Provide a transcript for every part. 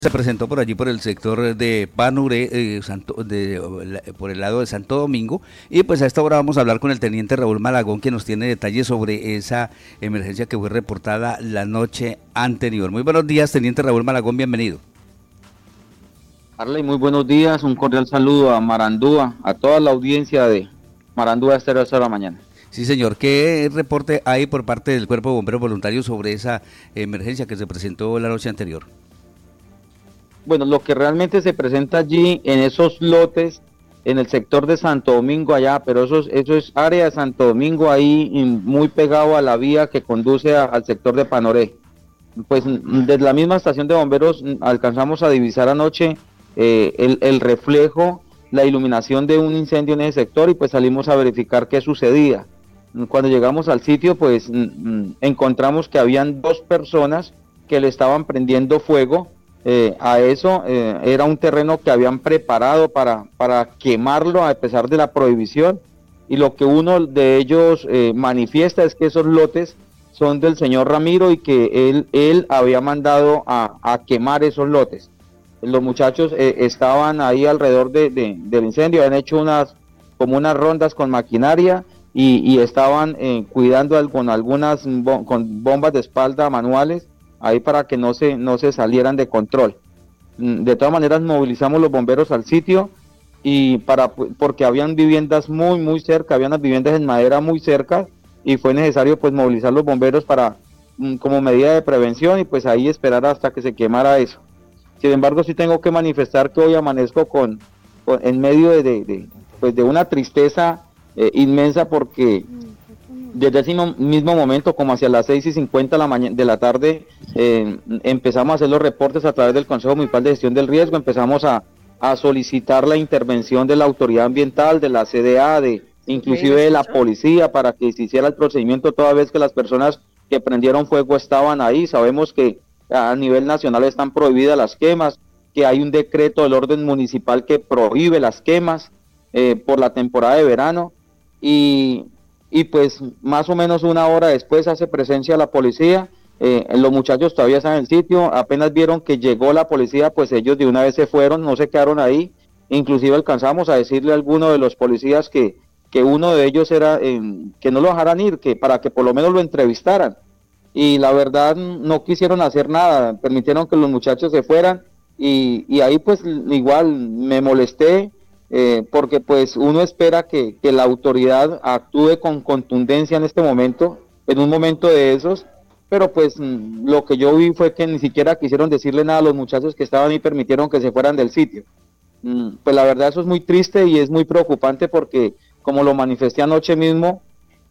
Se presentó por allí por el sector de Panure, por el lado de Santo Domingo, y pues a esta hora vamos a hablar con el teniente Raúl Malagón, que nos tiene detalles sobre esa emergencia que fue reportada la noche anterior. Muy buenos días, teniente Raúl Malagón, bienvenido. Arley, muy buenos días, un cordial saludo a Marandúa, a toda la audiencia de Marandúa Estéreo de la mañana. Sí, señor, ¿qué reporte hay por parte del Cuerpo de Bomberos Voluntarios sobre esa emergencia que se presentó la noche anterior? Bueno, lo que realmente se presenta allí en esos lotes, en el sector de Santo Domingo allá, pero eso es área de Santo Domingo ahí, muy pegado a la vía que conduce al sector de Panoré. Pues desde la misma estación de bomberos alcanzamos a divisar anoche el reflejo, la iluminación de un incendio en ese sector y pues salimos a verificar qué sucedía. Cuando llegamos al sitio pues encontramos que habían dos personas que le estaban prendiendo fuego a eso. Era un terreno que habían preparado para quemarlo a pesar de la prohibición, y lo que uno de ellos manifiesta es que esos lotes son del señor Ramiro y que él había mandado a quemar esos lotes. Los muchachos estaban ahí alrededor del incendio, habían hecho como unas rondas con maquinaria y estaban cuidando con con bombas de espalda manuales ahí para que no se salieran de control. De todas maneras movilizamos los bomberos al sitio y porque habían viviendas muy cerca, habían las viviendas en madera muy cerca y fue necesario pues movilizar los bomberos como medida de prevención y pues ahí esperar hasta que se quemara eso. Sin embargo, sí tengo que manifestar que hoy amanezco en medio pues de una tristeza inmensa, porque desde ese mismo momento, como hacia las 6:50 de la tarde, empezamos a hacer los reportes a través del Consejo Municipal de Gestión del Riesgo, empezamos a solicitar la intervención de la autoridad ambiental, de la CDA, inclusive de la policía, para que se hiciera el procedimiento, toda vez que las personas que prendieron fuego estaban ahí. Sabemos que a nivel nacional están prohibidas las quemas, que hay un decreto del orden municipal que prohíbe las quemas por la temporada de verano, y pues más o menos una hora después hace presencia la policía. Los muchachos todavía están en el sitio, apenas vieron que llegó la policía, pues ellos de una vez se fueron, no se quedaron ahí. Inclusive alcanzamos a decirle a alguno de los policías que uno de ellos era que no lo dejaran ir, que para que por lo menos lo entrevistaran, y la verdad no quisieron hacer nada, permitieron que los muchachos se fueran, y ahí pues igual me molesté, porque pues uno espera que la autoridad actúe con contundencia en este momento, en un momento de esos, pero pues lo que yo vi fue que ni siquiera quisieron decirle nada a los muchachos que estaban y permitieron que se fueran del sitio. Pues la verdad eso es muy triste y es muy preocupante, porque como lo manifesté anoche mismo,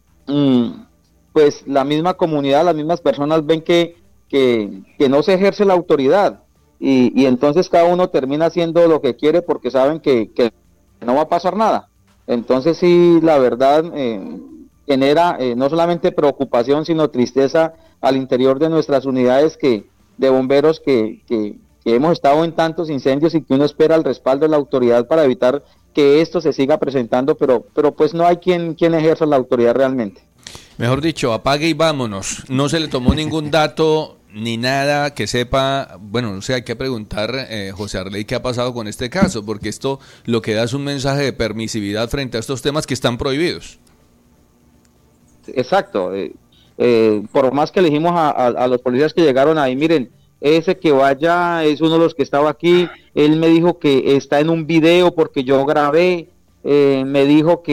pues la misma comunidad, las mismas personas ven que no se ejerce la autoridad, y entonces cada uno termina haciendo lo que quiere porque saben que no va a pasar nada. Entonces sí, la verdad genera no solamente preocupación, sino tristeza al interior de nuestras unidades de bomberos que hemos estado en tantos incendios y que uno espera el respaldo de la autoridad para evitar que esto se siga presentando, pero pues no hay quien ejerza la autoridad realmente. Mejor dicho, apague y vámonos. No se le tomó ningún dato ni nada que sepa. Bueno, no sé, hay que preguntar, José Arley, qué ha pasado con este caso, porque esto lo que da es un mensaje de permisividad frente a estos temas que están prohibidos. Exacto. Por más que le dijimos a los policías que llegaron ahí, miren, ese que vaya es uno de los que estaba aquí. Él me dijo que está en un video porque yo grabé. Me dijo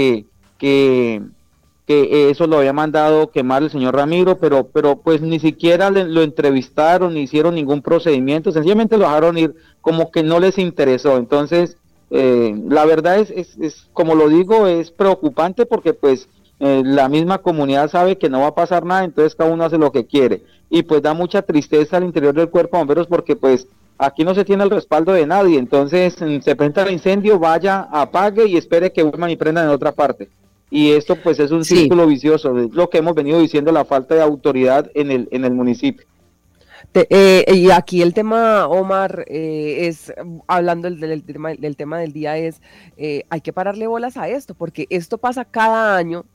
que eso lo había mandado quemar el señor Ramiro, pero pues ni siquiera lo entrevistaron, ni hicieron ningún procedimiento, sencillamente lo dejaron ir, como que no les interesó. Entonces, la verdad es, como lo digo, es preocupante, porque pues la misma comunidad sabe que no va a pasar nada, entonces cada uno hace lo que quiere, y pues da mucha tristeza al interior del cuerpo de bomberos, porque pues aquí no se tiene el respaldo de nadie. Entonces se presenta el incendio, vaya, apague y espere que vuelvan y prendan en otra parte. Y esto pues es un Sí, círculo vicioso, es lo que hemos venido diciendo, la falta de autoridad en el municipio. y aquí el tema, Omar, es, hablando del tema del día, es, hay que pararle bolas a esto, porque esto pasa cada año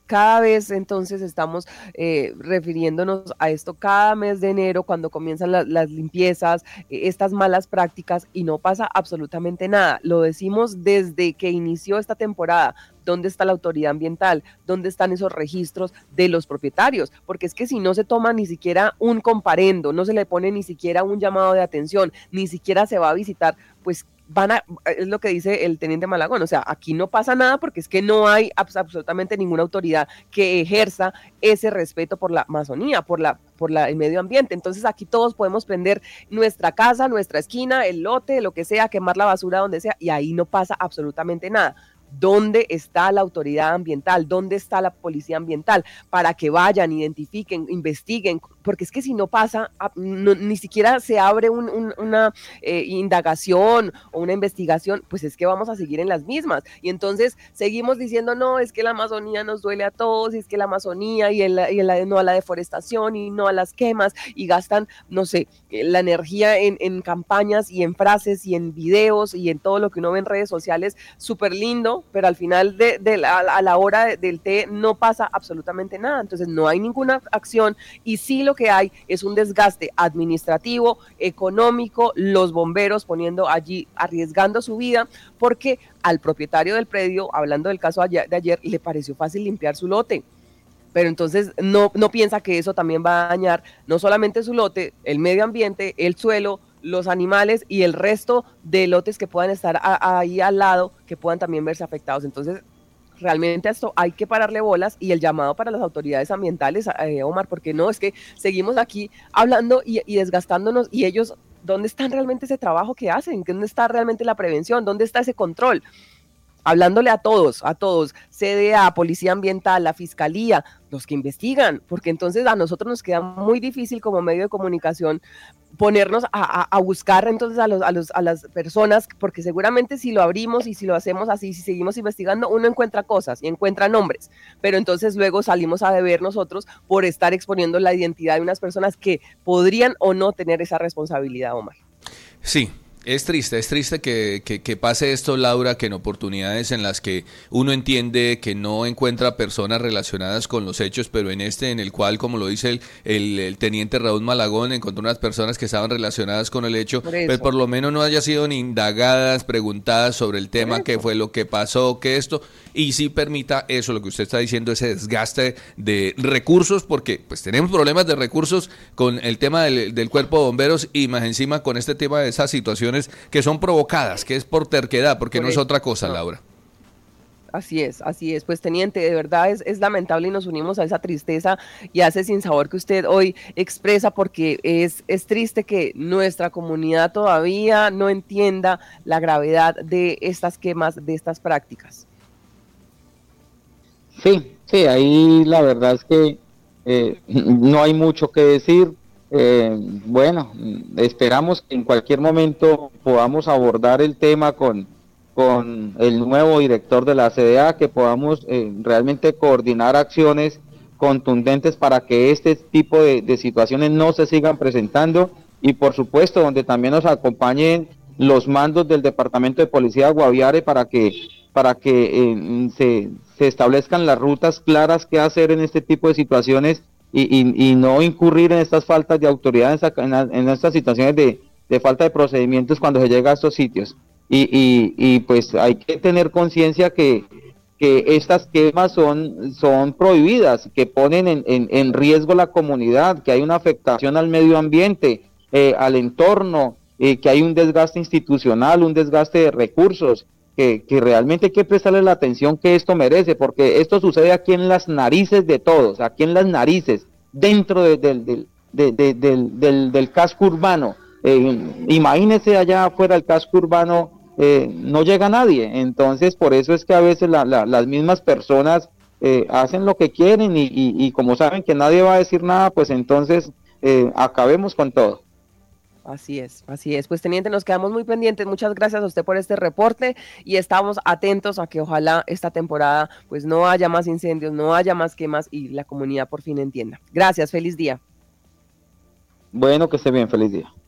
cada vez entonces estamos refiriéndonos a esto cada mes de enero cuando comienzan las limpiezas, estas malas prácticas y no pasa absolutamente nada. Lo decimos desde que inició esta temporada. ¿Dónde está la autoridad ambiental? ¿Dónde están esos registros de los propietarios? Porque es que si no se toma ni siquiera un comparendo, no se le pone ni siquiera un llamado de atención, ni siquiera se va a visitar, pues es lo que dice el teniente Malagón, o sea, aquí no pasa nada porque es que no hay absolutamente ninguna autoridad que ejerza ese respeto por la Amazonía, el medio ambiente. Entonces aquí todos podemos prender nuestra casa, nuestra esquina, el lote, lo que sea, quemar la basura donde sea, y ahí no pasa absolutamente nada. ¿Dónde está la autoridad ambiental? ¿Dónde está la policía ambiental? Para que vayan, identifiquen, investiguen, porque es que si no pasa, ni siquiera se abre una indagación o una investigación, pues es que vamos a seguir en las mismas. Y entonces seguimos diciendo, no, es que la Amazonía nos duele a todos, y es que la Amazonía no a la deforestación y no a las quemas, y gastan, no sé, la energía en campañas y en frases y en videos y en todo lo que uno ve en redes sociales, súper lindo, pero al final a la hora del té no pasa absolutamente nada. Entonces no hay ninguna acción y sí lo que hay es un desgaste administrativo, económico, los bomberos poniendo allí, arriesgando su vida, porque al propietario del predio, hablando del caso de ayer, le pareció fácil limpiar su lote. Pero entonces no piensa que eso también va a dañar no solamente su lote, el medio ambiente, el suelo, los animales y el resto de lotes que puedan estar ahí al lado, que puedan también verse afectados. Entonces, realmente a esto hay que pararle bolas y el llamado para las autoridades ambientales, Omar, porque no, es que seguimos aquí hablando y desgastándonos y ellos, ¿dónde está realmente ese trabajo que hacen? ¿Dónde está realmente la prevención? ¿Dónde está ese control? Hablándole a todos, CDA, Policía Ambiental, la Fiscalía, los que investigan, porque entonces a nosotros nos queda muy difícil como medio de comunicación ponernos a buscar entonces a las personas, porque seguramente si lo abrimos y si lo hacemos así, si seguimos investigando, uno encuentra cosas y encuentra nombres, pero entonces luego salimos a deber nosotros por estar exponiendo la identidad de unas personas que podrían o no tener esa responsabilidad, Omar. Sí. Es triste que pase esto, Laura, que en oportunidades en las que uno entiende que no encuentra personas relacionadas con los hechos, pero en el cual, como lo dice el teniente Raúl Malagón, encontró unas personas que estaban relacionadas con el hecho, pero por lo menos no haya sido ni indagadas, preguntadas sobre el tema, qué fue lo que pasó, qué esto, y sí permita eso, lo que usted está diciendo, ese desgaste de recursos, porque pues tenemos problemas de recursos con el tema del cuerpo de bomberos y más encima con este tema de esas situaciones que son provocadas, que es por terquedad, porque no es otra cosa, Laura. Así es. Pues teniente, de verdad es lamentable y nos unimos a esa tristeza y a ese sinsabor que usted hoy expresa, porque es triste que nuestra comunidad todavía no entienda la gravedad de estas quemas, de estas prácticas. Sí, ahí la verdad es que no hay mucho que decir. Bueno, esperamos que en cualquier momento podamos abordar el tema con el nuevo director de la CDA, que podamos realmente coordinar acciones contundentes para que este tipo de situaciones no se sigan presentando y por supuesto donde también nos acompañen los mandos del Departamento de Policía de Guaviare para que se establezcan las rutas claras que hacer en este tipo de situaciones y no incurrir en estas faltas de autoridad, en estas situaciones de falta de procedimientos cuando se llega a estos sitios. Y pues hay que tener conciencia que estas quemas son prohibidas, que ponen en riesgo la comunidad, que hay una afectación al medio ambiente, al entorno, que hay un desgaste institucional, un desgaste de recursos, que realmente hay que prestarle la atención que esto merece, porque esto sucede aquí en las narices de todos, aquí en las narices, dentro del casco urbano. Imagínese allá afuera del casco urbano, no llega nadie. Entonces por eso es que a veces las mismas personas hacen lo que quieren y como saben que nadie va a decir nada, pues entonces acabemos con todo. Así es. Pues teniente, nos quedamos muy pendientes. Muchas gracias a usted por este reporte y estamos atentos a que ojalá esta temporada pues no haya más incendios, no haya más quemas y la comunidad por fin entienda. Gracias, feliz día. Bueno, que esté bien, feliz día.